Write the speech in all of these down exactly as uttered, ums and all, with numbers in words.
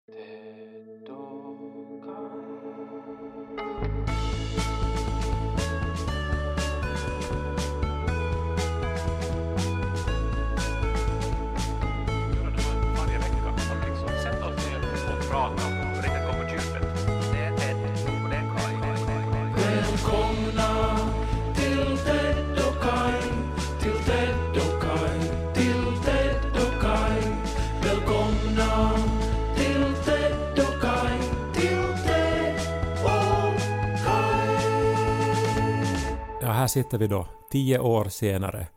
Här sitter vi då, tio år senare,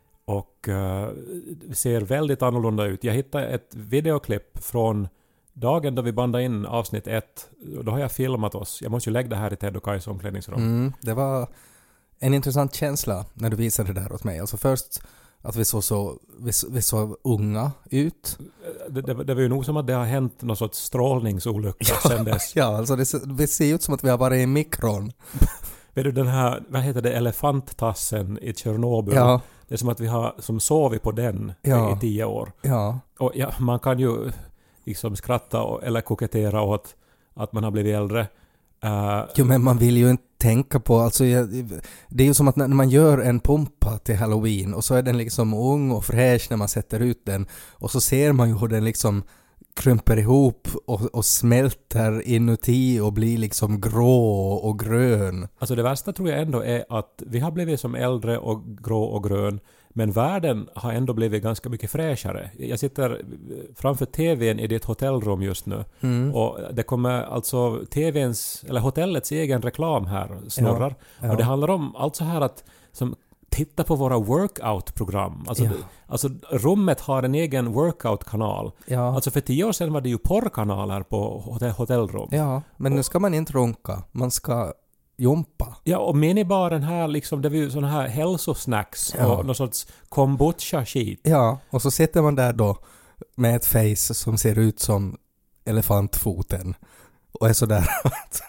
och uh, ser väldigt annorlunda ut. Jag hittade ett videoklipp från dagen då vi bandade in avsnitt ett. Då har jag filmat oss. Jag måste ju lägga det här i Ted och Kajs omklädningsrum. Mm, det var en intressant känsla när du visade det där åt mig. Alltså först att vi såg så, vi, vi såg unga ut. Det, det, det var ju nog som att det har hänt någon sorts strålningsolycka ja, sedan dess. Ja, alltså det, det ser ut som att vi har varit i mikron. Vet du den här, vad heter det, elefanttassen i Tjernobyl? Ja. Det är som att vi har som sovit på den ja. i tio år. Ja. Och ja, man kan ju liksom skratta och, eller kokettera åt att man har blivit äldre. Uh, jo, men man vill ju inte tänka på, alltså jag, det är ju som att när man gör en pumpa till Halloween och så är den liksom ung och fräsch när man sätter ut den, och så ser man ju hur den liksom krymper ihop och, och smälter inuti och blir liksom grå och grön. Alltså det värsta tror jag ändå är att vi har blivit som äldre och grå och grön, men världen har ändå blivit ganska mycket fräschare. Jag sitter framför tvn i ditt hotellrum just nu, mm. och det kommer alltså tvns, eller hotellets egen reklam här snurrar. Ja, ja. Och det handlar om alltså här att som titta på våra workout-program. Alltså, ja. alltså rummet har en egen workout-kanal. Ja. Alltså för tio år sedan var det ju porrkanaler på hotell- hotellrum. Ja, men och, nu ska man inte runka. Man ska jumpa. Ja, och minibaren här liksom, det var ju såna här hälsosnacks ja. och någon sorts kombucha-skit. Ja, och så sitter man där då med ett face som ser ut som elefantfoten och är sådär att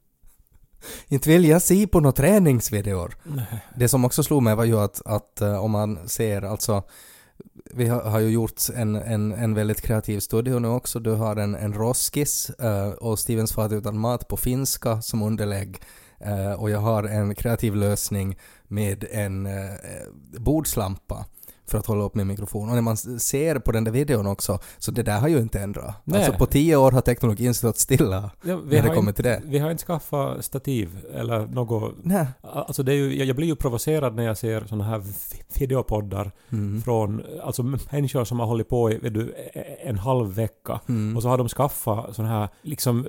inte vill jag se på några träningsvideor. Nej. Det som också slog mig var ju att, att uh, om man ser, alltså vi har, har ju gjort en, en, en väldigt kreativ studio nu också. Du har en, en roskis uh, och Stevens fat utan mat på finska som underlägg. Uh, och jag har en kreativ lösning med en uh, bordslampa för att hålla upp min mikrofon. Och när man ser på den där videon också, så det där har ju inte ändrat. Nej. Alltså på tio år har teknologin stått stilla ja, när det kommer inte, till det. Vi har inte skaffat stativ eller något. Nej. Alltså det är ju, jag blir ju provocerad när jag ser såna här videopoddar mm. från alltså människor som har hållit på i vet du, en halv vecka mm. och så har de skaffat sån här liksom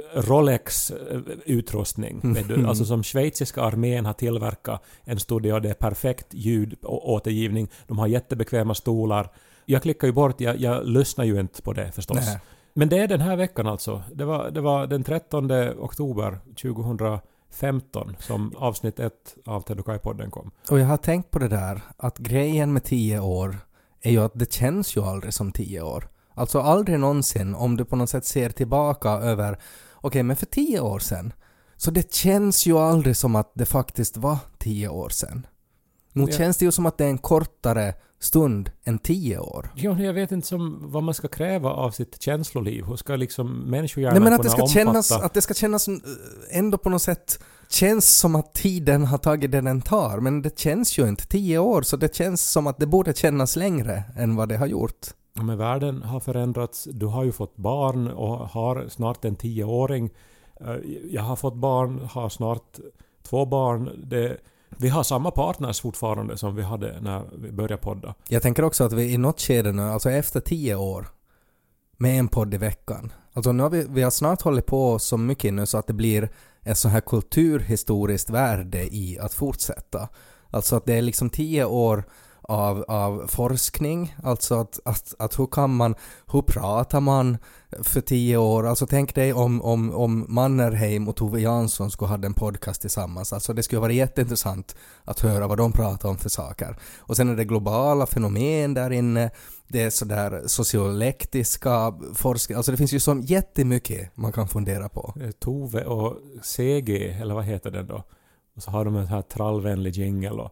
Rolex-utrustning. Mm. Vet du? Alltså som schweiziska armén har tillverkat en studio, det är perfekt ljud och återgivning. De har jättebekväma stolar. Jag klickar ju bort, jag, jag lyssnar ju inte på det förstås. Nej. Men det är den här veckan alltså. Det var, det var den trettonde oktober tjugohundrafemton som avsnitt ett av Ted och Kai-podden kom. Och jag har tänkt på det där, att grejen med tio år är ju att det känns ju aldrig som tio år. Alltså aldrig någonsin, om du på något sätt ser tillbaka över, okej okay, men för tio år sedan, så det känns ju aldrig som att det faktiskt var tio år sedan. Nu ja. Känns det ju som att det är en kortare stund än tio år. Ja, jag vet inte som vad man ska kräva av sitt känsloliv. Hur ska liksom människohjärnan Nej, men att kunna det ska omfatta... kännas, att det ska kännas ändå på något sätt känns som att tiden har tagit det den tar. Men det känns ju inte tio år, så det känns som att det borde kännas längre än vad det har gjort. Ja, men världen har förändrats. Du har ju fått barn och har snart en tioåring. Jag har fått barn, har snart två barn. Det... Vi har samma partners fortfarande som vi hade när vi började podda. Jag tänker också att vi i något skede nu, alltså efter tio år, med en podd i veckan. Alltså nu har vi, vi har snart hållit på så mycket nu så att det blir ett så här kulturhistoriskt värde i att fortsätta. Alltså att det är liksom tio år av, av forskning, alltså att, att, att hur kan man, hur pratar man för tio år, alltså tänk dig om, om, om Mannerheim och Tove Jansson skulle ha en podcast tillsammans, alltså det skulle vara jätteintressant att höra vad de pratar om för saker. Och sen är det globala fenomen där inne, det är sådär sociolektiska forskning, alltså det finns ju så jättemycket man kan fundera på. Tove och C G, eller vad heter den då? Och så har de en här trallvänlig jingle och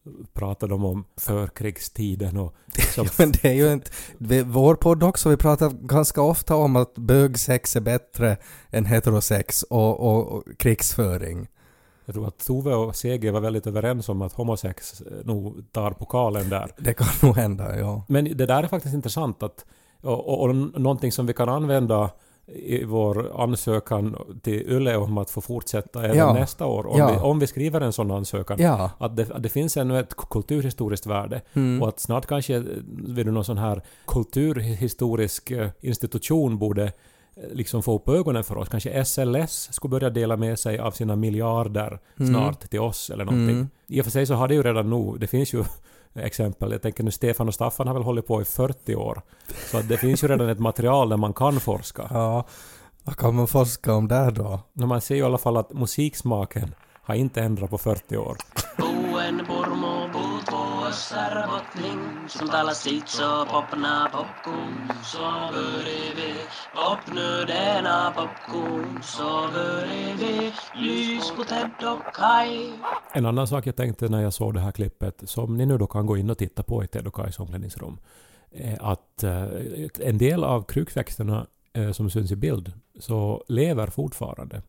pratar de om förkrigstiden och liksom... Ja, men det är ju inte... Vi, vår podd också, vi pratar ganska ofta om att bögsex är bättre än heterosex och, och, och krigsföring. Jag tror att Tove och C G var väldigt överens om att homosex nog tar pokalen där. Det kan nog hända, ja. Men det där är faktiskt intressant att, och, och, och någonting som vi kan använda i vår ansökan till Yle om att få fortsätta även ja. nästa år. Om, ja. vi, om vi skriver en sån ansökan. Ja. Att, det, att det finns ännu ett kulturhistoriskt värde. Mm. Och att snart kanske vid någon sån här kulturhistorisk institution borde liksom få upp ögonen för oss. Kanske S L S skulle börja dela med sig av sina miljarder mm. snart till oss eller någonting. Mm. I och för sig så har det ju redan nog, det finns ju exempel, jag tänker nu Stefan och Staffan har väl hållit på i fyrtio år. Så att det finns ju redan ett material där man kan forska. Ja, vad kan man forska om där då? När man ser ju i alla fall att musiksmaken har inte ändrat på fyrtio år. Buen pormo puut puossar botling, som talar sitt så popna popcorn, så börjar vi popnödena popcorn, så börjar vi lys på Ted och Kai. En annan sak jag tänkte när jag såg det här klippet, som ni nu då kan gå in och titta på i Ted och Kais omklädningsrum, är att en del av krukväxterna som syns i bild så lever fortfarande.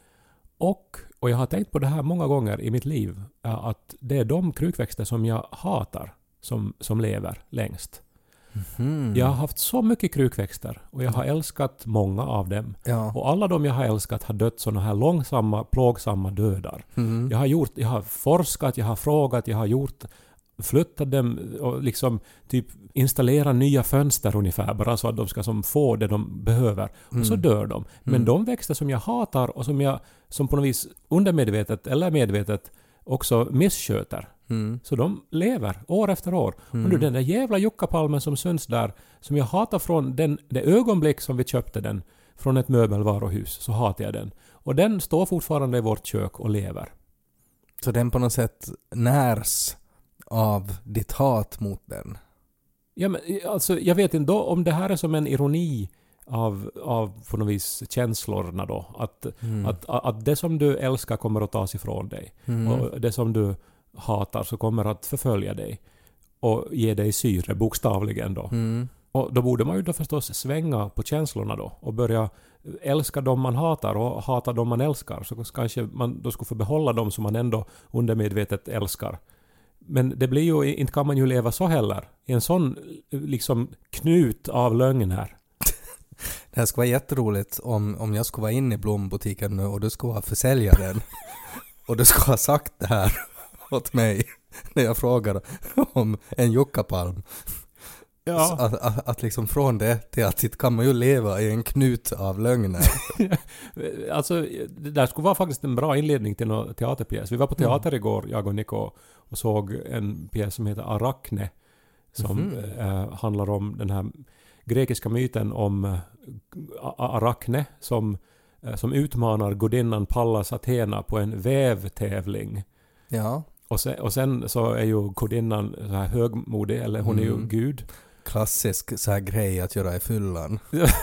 Och, och jag har tänkt på det här många gånger i mitt liv, att det är de krukväxter som jag hatar som, som lever längst. Mm. Jag har haft så mycket krukväxter och jag har älskat många av dem. Ja. Och alla de jag har älskat har dött sådana här långsamma, plågsamma dödar. Mm. Jag har gjort, jag har forskat, jag har frågat, jag har gjort, flyttat dem och liksom typ installera nya fönster ungefär bara så att de ska som få det de behöver. Mm. Och så dör de. Men mm. de växter som jag hatar och som jag som på något vis undermedvetet eller medvetet också missköter. Mm. Så de lever år efter år. Mm. Och nu den där jävla juckapalmen som syns där, som jag hatar från den, det ögonblick som vi köpte den från ett möbelvaruhus, så hatar jag den. Och den står fortfarande i vårt kök och lever. Så den på något sätt närs av ditt hat mot den? Ja, men alltså jag vet inte då, om det här är som en ironi av, av på något vis känslorna då. Att, mm. att, att det som du älskar kommer att tas ifrån dig. Mm. Och det som du hatar så kommer att förfölja dig. Och ge dig syre, bokstavligen då. Mm. Och då borde man ju då förstås svänga på känslorna då. Och börja älska dem man hatar och hata dem man älskar. Så kanske man då skulle få behålla dem som man ändå undermedvetet älskar. Men det blir ju, inte kan man ju leva så heller. I en sån liksom knut av lögn här. Det här skulle vara jätteroligt om, om jag skulle vara inne i blombutiken nu och du skulle vara försäljaren. Och du skulle ha sagt det här åt mig när jag frågar om en juckapalm. Ja. Att, att, att liksom från det till att sitt kan man ju leva i en knut av lögner. Alltså, det där skulle vara faktiskt en bra inledning till en teaterpjäs. Vi var på teater mm. igår, jag och Nico, och såg en pjäs som heter Arachne, som mm. eh, handlar om den här grekiska myten om eh, Arachne som, eh, som utmanar gudinnan Pallas Athena på en vävtävling. Ja. Och sen, och sen så är ju gudinnan så här högmodig, eller hon mm. är ju gud. Klassisk så här grej att göra i fyllan.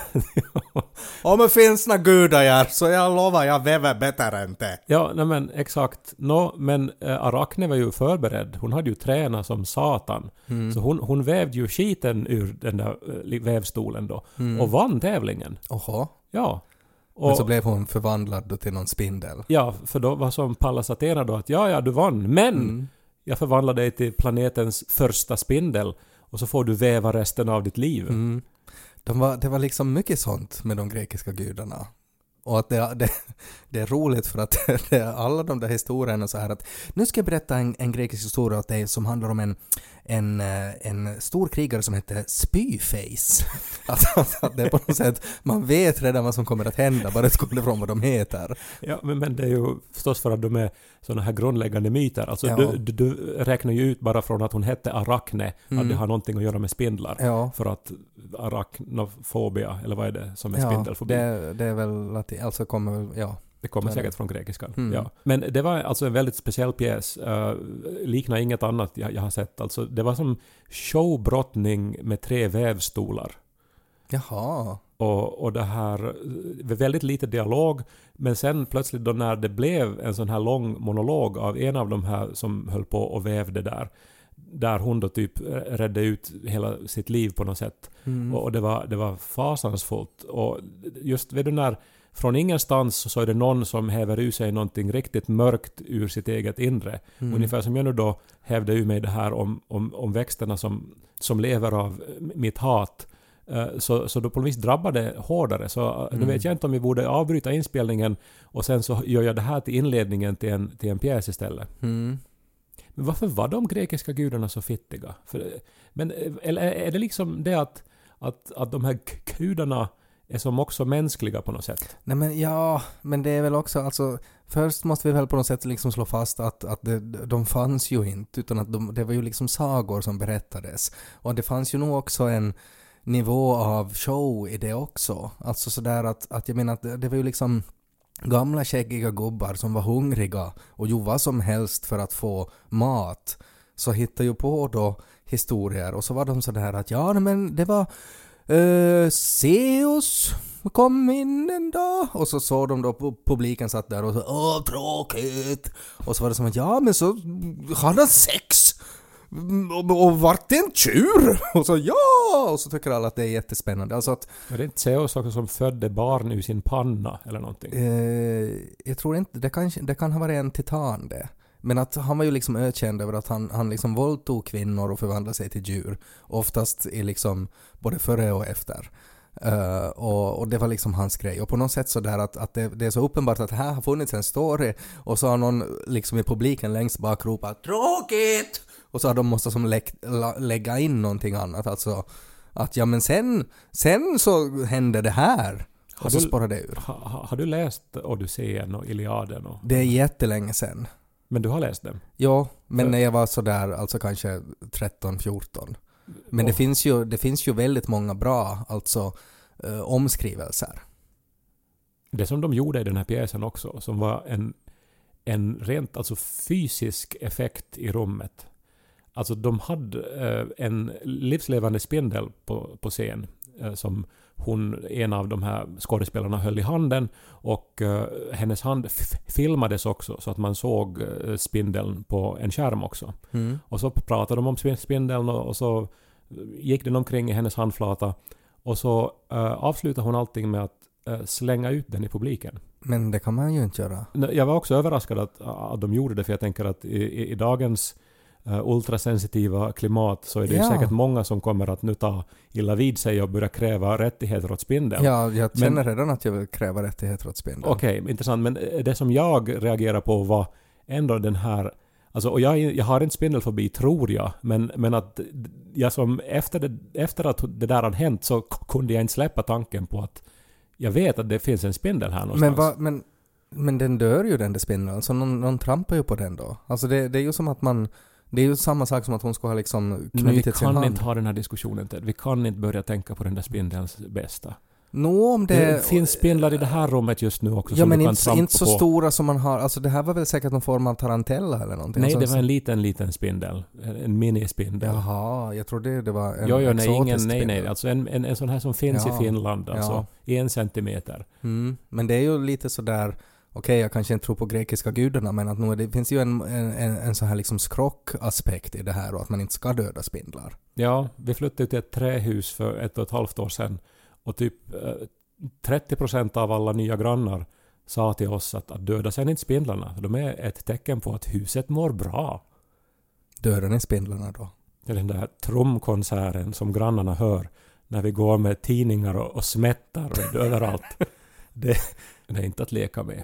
Om det finns några gudar här så jag lovar jag väver bättre än det. Ja, nej men exakt. No, men äh, Arachne var ju förberedd. Hon hade ju tränat som satan. Mm. Så hon, hon vävde ju skiten ur den där äh, vävstolen då. Mm. Och vann tävlingen. Oha. Ja. Och, men så blev hon förvandlad då till någon spindel. Ja, för då var som Pallas Athena då att ja, ja, du vann. Men mm. jag förvandlade dig till planetens första spindel. Och så får du väva resten av ditt liv. Mm. De var, det var liksom mycket sånt med de grekiska gudarna. Och att det, det, det är roligt för att det är alla de där historierna så här att nu ska jag berätta en, en grekisk historia åt dig som handlar om en, en, en stor krigare som heter Spyface. Att, att, att det är på något sätt, man vet redan vad som kommer att hända, bara det kommer från vad de heter. Ja, men, men det är ju förstås för att de är sådana här grundläggande myter. Alltså ja. du, du, du räknar ju ut bara från att hon hette Arachne mm. att det har någonting att göra med spindlar. Ja. För att arachnofobia, eller vad är det som är ja, spindelfobi? Det, det är väl latin, alltså kommer väl, ja. Det kommer säkert från grekiskan. Mm. Ja. Men det var alltså en väldigt speciell pjäs. Uh, liknar inget annat jag, jag har sett. Alltså, det var som showbrottning med tre vävstolar. Jaha. Och, och det här, väldigt lite dialog, men sen plötsligt då när det blev en sån här lång monolog av en av de här som höll på och vävde där, där hon då typ räddade ut hela sitt liv på något sätt. Mm. Och, och det var, det var fasansfullt. Och just vid den där, från ingenstans så är det någon som häver ur sig någonting riktigt mörkt ur sitt eget inre. Mm. Ungefär som jag nu då hävde ur mig det här om, om, om växterna som, som lever av mitt hat. Så, så då på något vis drabbar det hårdare. Så mm. nu vet jag inte om vi borde avbryta inspelningen och sen så gör jag det här till inledningen till en, till en pjäs istället. Mm. Men varför var de grekiska gudarna så fittiga? För, men eller är det liksom det att, att, att de här gudarna är som också mänskliga på något sätt? Nej men ja, men det är väl också alltså, först måste vi väl på något sätt liksom slå fast att, att det, de fanns ju inte, utan att de, det var ju liksom sagor som berättades. Och det fanns ju nog också en nivå av show i det också. Alltså sådär att, att jag menar att det, det var ju liksom gamla skäggiga gubbar som var hungriga och gjorde vad som helst för att få mat. Så hittade ju på då historier och så var de sådär att ja men det var uh, Zeus kom in en dag och så såg de då publiken satt där och så åh tråkigt och så var det som att ja men så hade sex och, och vart det en tjur och så ja och så tycker alla att det är jättespännande alltså att är det inte Zeus också som födde barn ur sin panna eller någonting? Eh, jag tror inte det kan, det kan ha varit en titan det. Men att han var ju liksom ökänd över att han, han liksom våldtog kvinnor och förvandlade sig till djur. Oftast i liksom både före och efter. Uh, och, och det var liksom hans grej. Och på något sätt så där att, att det, det är så uppenbart att här har funnits en story och så har någon liksom i publiken längst bak ropat tråkigt! Och så har de måste som lä- lä- lägga in någonting annat. Alltså att ja men sen, sen så hände det här. Har och så du, spårar det ur. Ha, ha, har du läst Odysseen och Iliaden? Och, det är jättelänge sen. Men du har läst dem? Ja, men för... när jag var så där alltså kanske tretton fjorton. Men oh. det finns ju det finns ju väldigt många bra alltså eh, omskrivelser. Det som de gjorde i den här pjäsen också som var en en rent alltså fysisk effekt i rummet. Alltså de hade eh, en livslevande spindel på på scen eh, som hon, en av de här skådespelarna höll i handen och uh, hennes hand f- filmades också så att man såg uh, spindeln på en skärm också. Mm. Och så pratade de om spindeln och, och så gick den omkring i hennes handflata och så uh, avslutade hon allting med att uh, slänga ut den i publiken. Men det kan man ju inte göra. Jag var också överraskad att, att de gjorde det för jag tänker att i, i, i dagens Uh, ultrasensitiva klimat så är det ja. säkert många som kommer att nu ta illa vid sig och börja kräva rättigheter åt spindeln. Ja, jag känner men, redan att jag vill kräva rättigheter åt spindeln. Okej, okay, intressant. Men det som jag reagerar på var ändå den här... Alltså, och jag, jag har inte spindelfobi, tror jag. Men, men att jag som efter, det, efter att det där hade hänt så kunde jag inte släppa tanken på att jag vet att det finns en spindel här någonstans. Men, va, men, men den dör ju den där spindeln. Så någon, någon trampar ju på den då. Alltså det, det är ju som att man... Det är ju samma sak som att hon ska ha liksom knutit sin hand. Men vi kan inte ha den här diskussionen. Vi kan inte börja tänka på den där spindelns bästa. Nå, om det... det finns spindlar i det här rummet just nu också. Ja, som men inte, inte så på. Stora som man har. Alltså det här var väl säkert någon form av tarantella eller någonting. Nej, det var en liten, liten spindel. En minispindel. Jaha, jag trodde det var en jo, jo, nej, ingen, nej, nej. Alltså en, en, en sån här som finns ja, i Finland. Alltså ja. en centimeter. Mm, men det är ju lite sådär... Okej, okay, jag kanske inte tror på grekiska gudarna, men att nu, det finns ju en, en, en sån här liksom skrockaspekt i det här och att man inte ska döda spindlar. Ja, vi flyttade till ett trähus för ett och ett halvt år sedan och typ eh, trettio procent av alla nya grannar sa till oss att, att döda sen inte spindlarna. De är ett tecken på att huset mår bra. Dödar ni spindlarna då? Det är den där trumkonserten som grannarna hör när vi går med tidningar och, och smättar och överallt. Det, det är inte att leka med.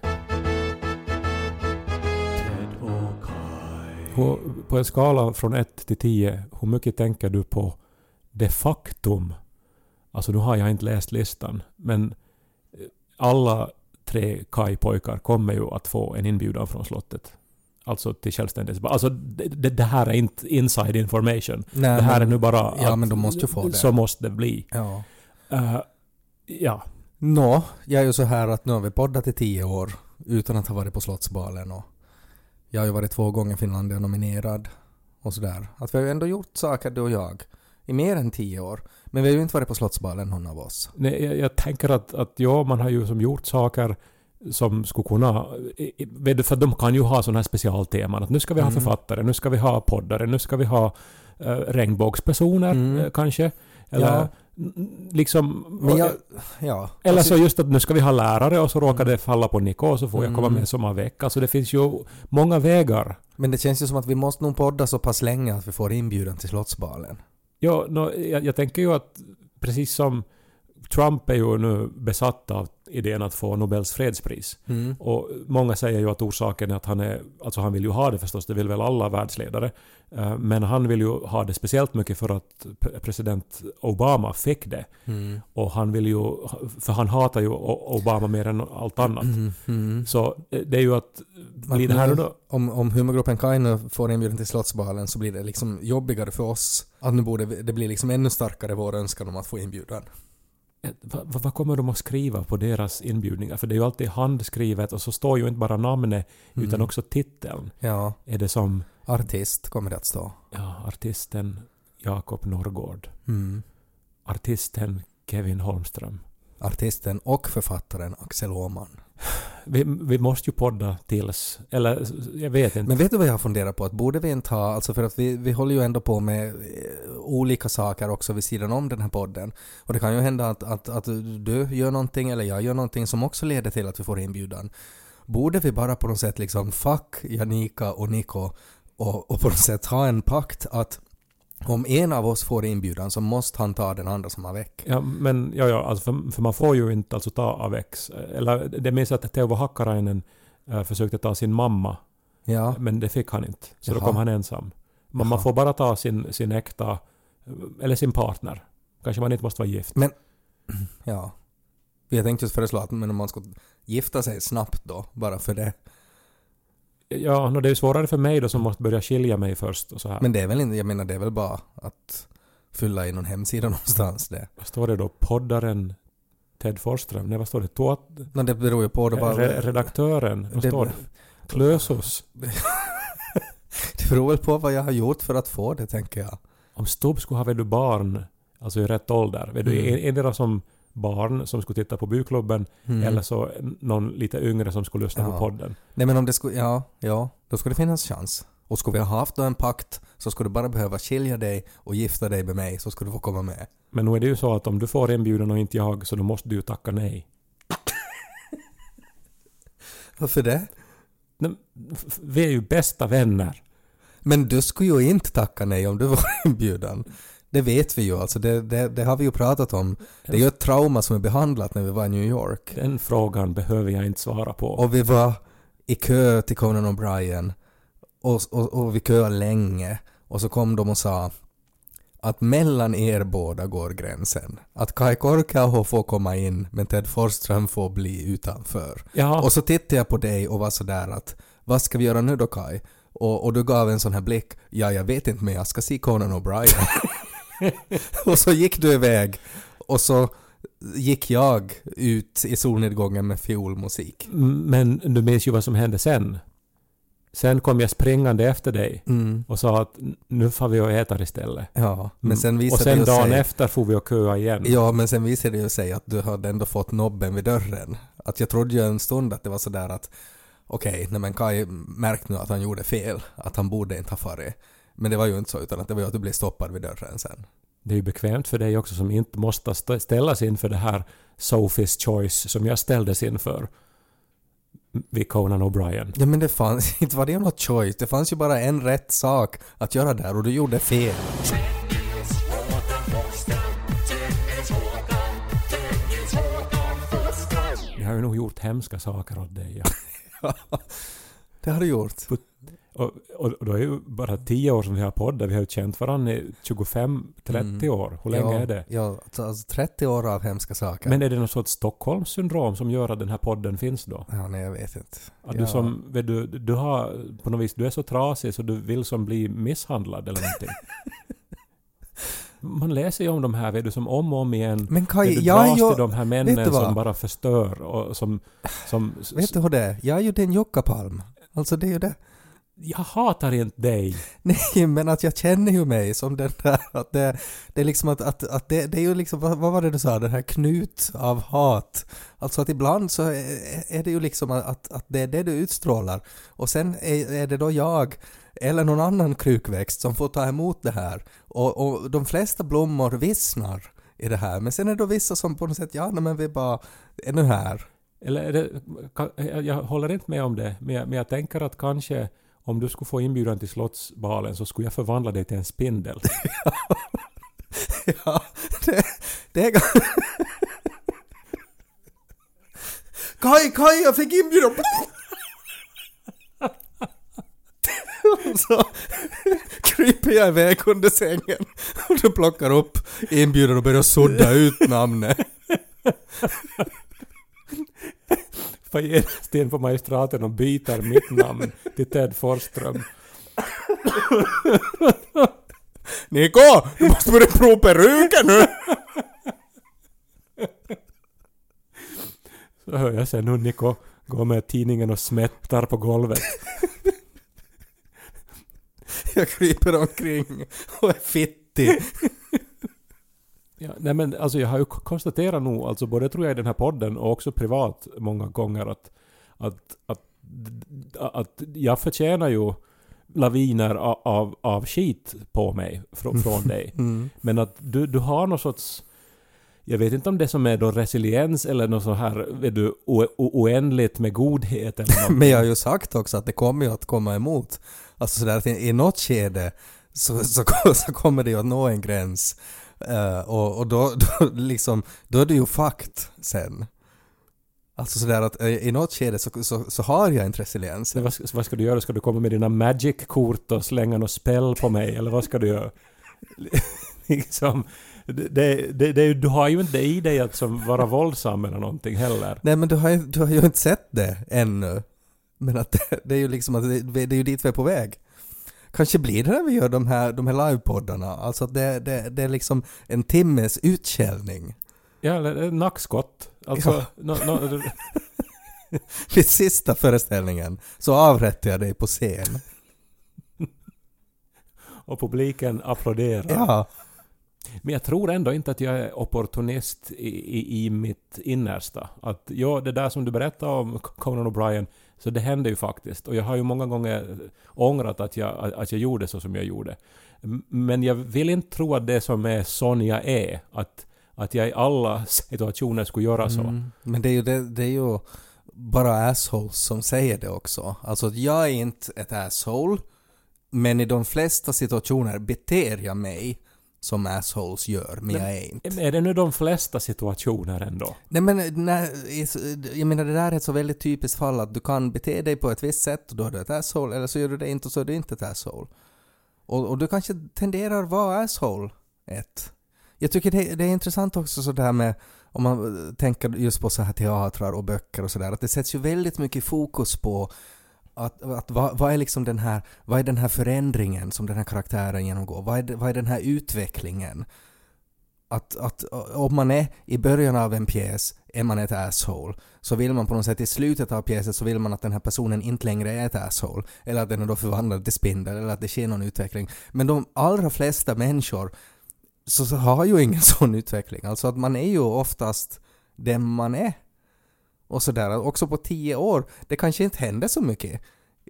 På, på en skala från ett till tio, hur mycket tänker du på det faktum? Alltså nu har jag inte läst listan, men alla tre Kai-pojkar kommer ju att få en inbjudan från slottet. Alltså till självständighet. Alltså det, det här är inte inside information. Nej, det här men, är nu bara ja, att, men de måste ju få det. Så måste det bli. Ja. Uh, ja. Nå, jag är ju så här att nu har vi poddat i tio år utan att ha varit på Slottsbalen och jag har ju varit två gånger Finlandia nominerad och sådär. Att vi har ju ändå gjort saker du och jag i mer än tio år. Men vi har ju inte varit på Slottsbalen, någon av oss. Nej, jag, jag tänker att, att ja, man har ju som gjort saker som skulle kunna... För de kan ju ha sådana här specialteman. Att nu ska vi ha mm. författare, nu ska vi ha poddare, nu ska vi ha äh, regnbågspersoner mm. äh, kanske. Eller ja. liksom... Men jag, ja. Eller så just att nu ska vi ha lärare och så råkar det falla på Nico och så får jag komma med som en vecka. Alltså det finns ju många vägar. Men det känns ju som att vi måste nog podda så pass länge att vi får inbjudan till Slottsbalen. Ja, no, jag, jag tänker ju att precis som Trump är ju nu besatt av idén att få Nobels fredspris. Mm. Och många säger ju att orsaken är att han är, alltså han vill ju ha det förstås, det vill väl alla världsledare. Men han vill ju ha det speciellt mycket för att president Obama fick det. Mm. Och han vill ju, för han hatar ju Obama mer än allt annat. Mm. Mm. Så det är ju att blir det här då? Om, om humorgruppen Kaino får inbjudan till Slottsbalen så blir det liksom jobbigare för oss. Att nu borde det blir liksom ännu starkare vår önskan om att få inbjudan. Vad, vad kommer de att skriva på deras inbjudningar? För det är ju alltid handskrivet och så står ju inte bara namnet mm. utan också titeln. Ja. Är det som... Artist kommer det att stå. Ja, artisten Jakob Norrgård. Mm. Artisten Kevin Holmström. Artisten och författaren Axel Åhman. Vi, vi måste ju podda tills, eller jag vet inte. Men vet du vad jag har funderat på? Att borde vi inte ha, alltså för att vi, vi håller ju ändå på med olika saker också vid sidan om den här podden. Och det kan ju hända att, att, att du gör någonting eller jag gör någonting som också leder till att vi får inbjudan. Borde vi bara på något sätt liksom fuck Janika och Nico och, och på något sätt ha en pakt att om en av oss får inbjudan så måste han ta den andra som har väck. Ja, men ja, ja alltså för, för man får ju inte alltså ta avex. Eller det minns att Teuvo Hakkarainen äh, försökte ta sin mamma. Ja. Men det fick han inte. Så Jaha. Då kom han ensam. Man, man får bara ta sin, sin äkta eller sin partner. Kanske man inte måste vara gift. Men ja. Jag tänkte just föreslå att men om man ska gifta sig snabbt då, bara för det. Ja, no, det är ju svårare för mig då som måste börja skilja mig först och så här. Men det är väl inte, jag menar det är väl bara att fylla i någon hemsida någonstans det. Vad står det då? Poddaren Ted Forsström? Nej, vad står det? Toat... No, det beror ju på det bara... Re- redaktören? Vad det står det? Klösos? Det beror väl på vad jag har gjort för att få det, tänker jag. Om Stubb skulle ha väl du barn, alltså i rätt ålder. Vet du, mm. endera som barn som skulle titta på byklubben mm. eller så någon lite yngre som skulle lyssna ja. på podden. Nej, men om det skulle, ja, ja, då skulle det finnas chans. Och skulle vi ha haft då en pakt så skulle du bara behöva skilja dig och gifta dig med mig så skulle du få komma med. Men nu är det ju så att om du får inbjudan och inte jag så då måste du ju tacka nej. Varför det? Nej, vi är ju bästa vänner. Men du skulle ju inte tacka nej om du var inbjudan. Det vet vi ju, alltså det, det, det har vi ju pratat om. Det är ju ett trauma som är behandlat när vi var i New York. Den frågan behöver jag inte svara på. Och vi var i kö till Conan O'Brien och, och, och vi köade länge. Och så kom de och sa att mellan er båda går gränsen. Att Kai Korkeaho får komma in men Ted Forsström får bli utanför. Jaha. Och så tittade jag på dig och var så där att vad ska vi göra nu då Kai? Och, och du gav en sån här blick. Ja, jag vet inte men jag ska se Conan O'Brien. Och så gick du iväg och så gick jag ut i solnedgången med fiolmusik. Men du minns ju vad som hände sen. Sen kom jag springande efter dig mm. och sa att nu får vi och äta istället. Ja, men sen visade och sen det dagen sig, efter får vi och köa igen. Ja, men sen visade det ju sig att du hade ändå fått nobben vid dörren. Att jag trodde ju en stund att det var sådär att okej, okay, men Kai märkte nu att han gjorde fel. Att han borde inte ha farit. Men det var ju inte så utan att det var ju att du blev stoppad vid dörren sen. Det är ju bekvämt för dig också som inte måste ställas inför det här Sophie's Choice som jag ställdes inför vid Conan O'Brien. Ja, men det fanns inte var det något choice. Det fanns ju bara en rätt sak att göra där och du gjorde fel. Jag har ju nog gjort hemska saker åt dig. Ja. Det har du gjort. Och, och, och då är ju bara tio år som vi har poddat. Vi har ju känt varandra i tjugofem trettio mm. år. Hur länge ja, är det? Ja, alltså trettio år av hemska saker. Men är det något sorts Stockholmssyndrom som gör att den här podden finns då? Ja, nej, jag vet inte. Att ja. du, som, du, du har på något vis, du är så trasig så du vill som bli misshandlad eller någonting. Man läser ju om de här, vet du, som om och om igen. Men Kai, du jag dras ju, till de här männen som bara förstör och som... som vet du hur det är? Jag är ju den Jokkapalm. Alltså det är ju det. Jag hatar inte dig. Nej, men att jag känner ju mig som den där, att det, det är liksom att, att, att det, det är ju liksom, vad, vad var det du sa, den här knut av hat. Alltså att ibland så är, är det ju liksom att, att det är det du utstrålar. Och sen är, är det då jag eller någon annan krukväxt som får ta emot det här. Och, och de flesta blommor vissnar i det här. Men sen är det då vissa som på något sätt, ja men vi bara är nu här. Eller är det, jag håller inte med om det, men jag, men jag tänker att kanske om du skulle få inbjudan till slottsbalen så skulle jag förvandla dig till en spindel. Ja, det, det är... Kaj, Kaj, jag fick inbjudan! Så kryper jag iväg under sängen och du plockar upp inbjudan och börjar sudda ut namnet. Får ge sten på magistraten och byter mitt namn till Ted Forsström. Niko, du måste börja prova peruken nu! Så hör jag sen hur Niko går med tidningen och smättar på golvet. Jag kryper omkring och är fittig. Ja, nej men alltså jag har ju konstaterat nog, alltså både tror jag i den här podden och också privat många gånger att, att, att, att jag förtjänar ju laviner av, av, av skit på mig från, från dig. Mm. Men att du, du har någon sorts, jag vet inte om det som är då resiliens eller något så här, vet du, o, o, oändligt med godhet eller något. Men jag har ju sagt också att det kommer ju att komma emot. Alltså sådär att i, i något skede så, så, så kommer det ju att nå en gräns. Uh, och och då, då, liksom, då är det ju fakt sen. Alltså sådär att uh, i något skede så, så, så har jag en resiliens. Vad, vad ska du göra? Ska du komma med dina magic-kort och slänga något spel på mig? Eller vad ska du göra? liksom, det, det, det, du har ju inte i dig att som vara våldsam eller någonting heller. Nej, men du har, ju, du har ju inte sett det ännu. Men att det, det är ju liksom att det, det är ju dit vi är på väg. Kanske blir det när vi gör de här, de här livepoddarna. Alltså att det, det, det är liksom en timmes utkällning. Ja, eller nackskott. Alltså, ja. no, no, Vid sista föreställningen så avrättade jag dig på scen. Och publiken applåderar. Ja. Men jag tror ändå inte att jag är opportunist i, i, i mitt innersta. Att ja, det där som du berättade om Conan O'Brien, så det hände ju faktiskt. Och jag har ju många gånger ångrat att jag, att jag gjorde så som jag gjorde. Men jag vill inte tro att det som är sån jag är, att, att jag i alla situationer skulle göra så. Mm. Men det är, ju, det, det är ju bara assholes som säger det också. Alltså jag är inte ett asshole, men i de flesta situationer beter jag mig som assholes gör, men, men jag är inte. Är det nu de flesta situationer ändå? Nej, men nej, jag menar det där är ett så väldigt typiskt fall att du kan bete dig på ett visst sätt och då är du ett asshole, eller så gör du det inte och så är du inte ett asshole. Och, och du kanske tenderar att vara asshole ett. Jag tycker det, det är intressant också så där med, om man tänker just på så här teatrar och böcker och sådär, att det sätts ju väldigt mycket fokus på Att, att vad, vad är liksom den här vad är den här förändringen som den här karaktären genomgår? Vad är, det, vad är den här utvecklingen? Att, att om man är i början av en pjäs är man ett asshole, så vill man på något sätt i slutet av pjäsen så vill man att den här personen inte längre är ett asshole, eller att den är då förvandlad till spindel, eller att det sker någon utveckling. Men de allra flesta människor så, så har ju ingen sån utveckling. Alltså att man är ju oftast den man är. Och sådär, också på tio år, det kanske inte händer så mycket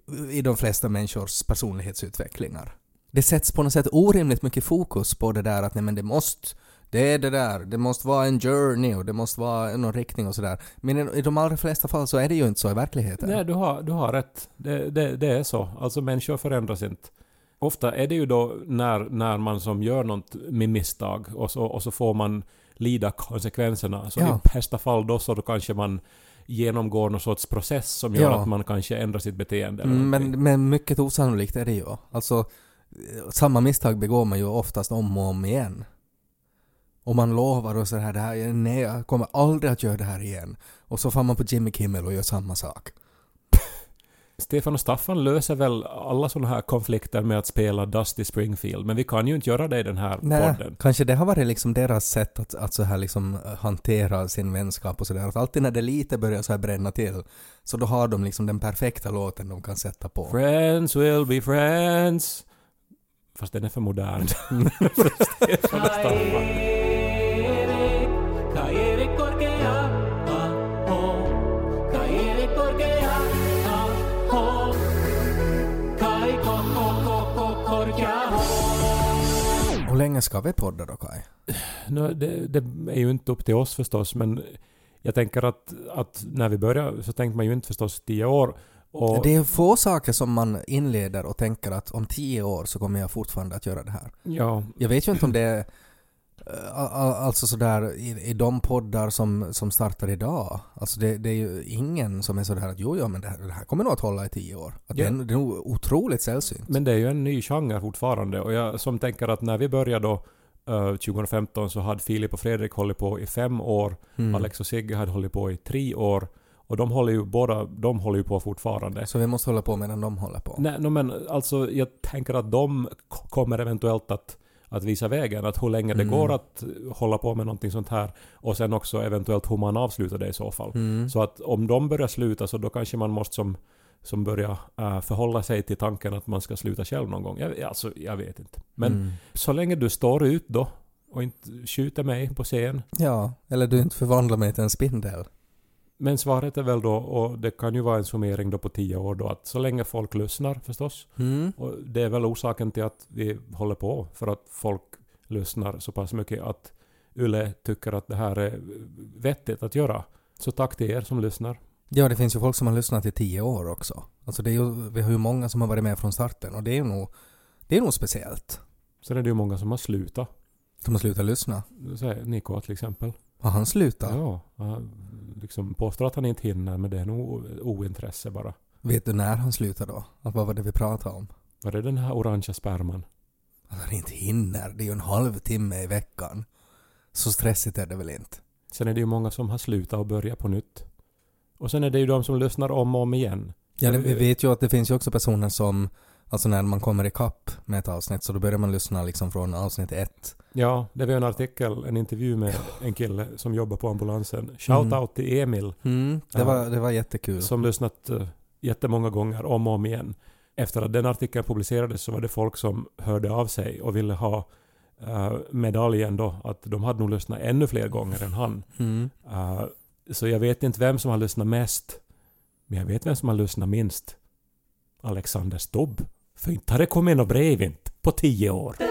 i de flesta människors personlighetsutvecklingar. Det sätts på något sätt orimligt mycket fokus på det där att nej men det måste, det är det där, det måste vara en journey och det måste vara någon riktning och sådär. Men i de allra flesta fall så är det ju inte så i verkligheten. Nej, du har, du har rätt. Det, det, det är så. Alltså människor förändras inte. Ofta är det ju då när, när man som gör något med misstag och så, och så får man lida konsekvenserna. Så ja. I bästa fall då så då kanske man genomgår någon sorts process som gör ja. Att man kanske ändrar sitt beteende. Eller men, men mycket osannolikt är det ju. Alltså, samma misstag begår man ju oftast om och om igen. Och man lovar och så här, det här, nej jag kommer aldrig att göra det här igen. Och så får man på Jimmy Kimmel och gör samma sak. Stefan och Staffan löser väl alla sådana här konflikter med att spela Dusty Springfield, men vi kan ju inte göra det i den här Nej, podden. kanske det har varit liksom deras sätt att, att så här liksom hantera sin vänskap och sådär. Att alltid när det lite börjar så här bränna till, så då har de liksom den perfekta låten de kan sätta på. Friends will be friends. Fast den är för modern. För Stefan och Staffan. Hur länge ska vi podda då, Kai? No, det, det är ju inte upp till oss förstås, men jag tänker att, att när vi börjar så tänkte man ju inte förstås tio år. Och det är få saker som man inleder och tänker att om tio år så kommer jag fortfarande att göra det här. Ja. Jag vet ju inte om det är alltså sådär i, i de poddar som, som startar idag. Alltså det, det är ju ingen som är sådär att jo, ja, men det här, det här kommer nog att hålla i tio år. Att ja. det, är, det är nog otroligt sällsynt. Men det är ju en ny genre fortfarande, och jag som tänker att när vi började då uh, tjugohundrafemton så hade Filip och Fredrik hållit på i fem år, mm. Alex och Sigge hade hållit på i tre år, och de håller ju båda, de håller ju på fortfarande. Så vi måste hålla på medan de håller på? Nej, no, men alltså jag tänker att de kommer eventuellt att att visa vägen, att hur länge mm. det går att hålla på med någonting sånt här, och sen också eventuellt hur man avslutar det i så fall. Mm. Så att om de börjar sluta, så då kanske man måste som, som börja uh, förhålla sig till tanken att man ska sluta själv någon gång. Jag, alltså, jag vet inte. Men mm. så länge du står ut då och inte skjuter mig på scen. Ja, eller du inte förvandlar mig till en spindel. Men svaret är väl då, och det kan ju vara en summering då på tio år då, att så länge folk lyssnar förstås. Mm. Och det är väl orsaken till att vi håller på, för att folk lyssnar så pass mycket att Yle tycker att det här är vettigt att göra. Så tack till er som lyssnar. Ja, det finns ju folk som har lyssnat i tio år också. Alltså det är ju, vi har ju många som har varit med från starten, och det är ju nog, det är nog speciellt. Sen är det ju många som har slutat. Som har slutat lyssna. Så Nico till exempel. Har han slutat? Ja, han liksom påstår att han inte hinner, men det är nog ointresse bara. Vet du när han slutade då? Att vad var det vi pratade om? Var det den här orangea sperman? Att han inte hinner. Det är ju en halvtimme i veckan. Så stressigt är det väl inte? Sen är det ju många som har slutat och börjat på nytt. Och sen är det ju de som lyssnar om och om igen. Ja, det, vi vet ju att det finns ju också personer som, alltså när man kommer i kapp med ett avsnitt, så då börjar man lyssna liksom från avsnitt ett. Ja, det var en artikel, en intervju med en kille som jobbar på ambulansen. Shout mm. out till Emil. Mm, det, var, det var jättekul. Som lyssnat uh, jättemånga gånger om och om igen. Efter att den artikeln publicerades så var det folk som hörde av sig och ville ha uh, medaljen då. Att de hade nog lyssnat ännu fler gånger än han. Mm. Uh, så jag vet inte vem som har lyssnat mest. Men jag vet vem som har lyssnat minst. Alexander Stubb. För inte har det kommit något brev inte på tio år.